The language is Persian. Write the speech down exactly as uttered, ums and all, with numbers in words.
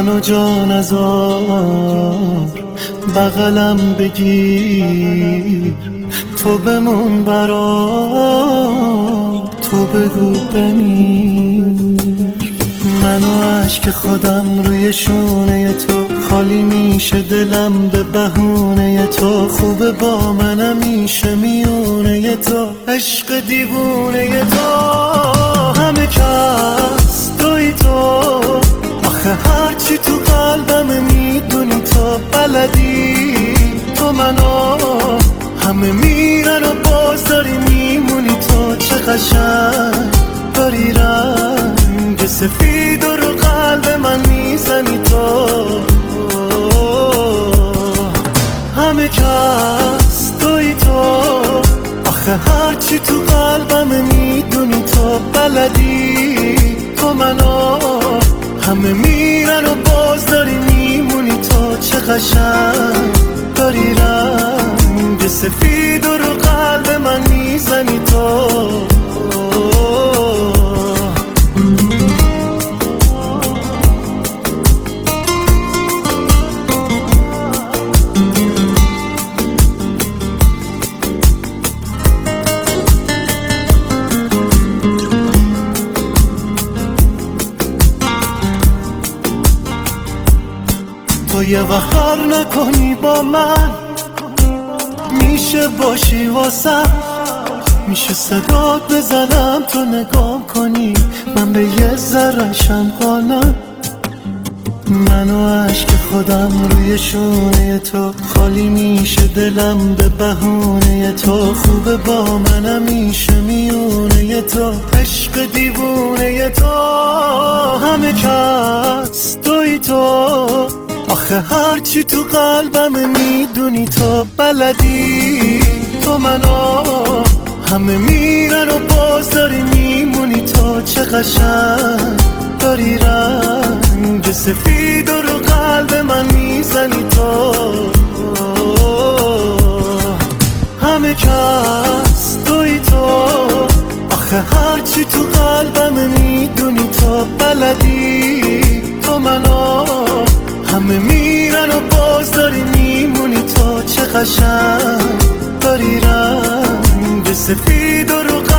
منو جان ازار بغلم بگیر، تو بمون برام، تو بگو بمیر. منو عشق خودم روی شونه تو خالی میشه، دلم به بهونه تو خوبه، با منم میشه میونه تو، عشق دیوونه تو. همه کس توی تو، آخه هرچی تو قلبم میدونی تو بلدی، تو منو همه میرن و باز داری میمونی تو. چه قشنگ داری رنگ سفید و رو قلب من میزنی تو. همه کس توی تو، آخه هرچی تو قلبم میدونی تو بلدی، تو منو همه میرن و باز داری میمونی تو. چه قشنگ داری رنگ سفید و رو قلب من میزنی تو. تو یه وقت نکنی با من، میشه باشی واسم، میشه صدات بزنم تو نگام کنی، من به یه ذره‌شم قانم. منو عشق خودم روی شونه تو خالی میشه، دلم به بهونه تو خوبه، با منم میشه میونه تو، عشق دیوونه تو. همه کس توی تو، آخه هرچی تو قلبم میدونی تو بلدی، تو منو همه میرن و باز داری میمونی تو. چه قشنگ داری رنگ سفید و رو قلب من میزنی تو. همه کس توی تو، آخه هرچی تو قلبم میدونی تو بلدی، تو منو همه میرن و باز داری میمونی تو. چه قشنگ داری رنگ سفید و رو